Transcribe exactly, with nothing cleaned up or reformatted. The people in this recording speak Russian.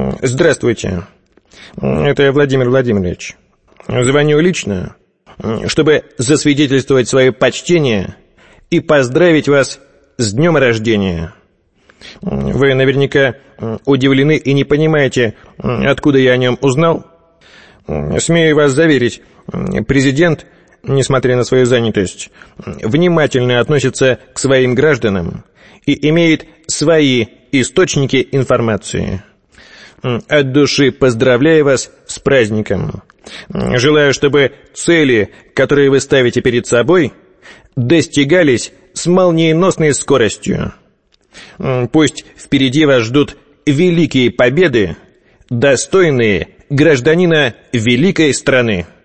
Здравствуйте. Это Владимир Владимирович. Звоню лично, чтобы засвидетельствовать свое почтение и поздравить вас с днем рождения. Вы наверняка удивлены и не понимаете, откуда я о нем узнал. Смею вас заверить, президент, несмотря на свою занятость, внимательно относится к своим гражданам и имеет свои источники информации. От души поздравляю вас с праздником. Желаю, чтобы цели, которые вы ставите перед собой, достигались с молниеносной скоростью. Пусть впереди вас ждут великие победы, достойные гражданина великой страны.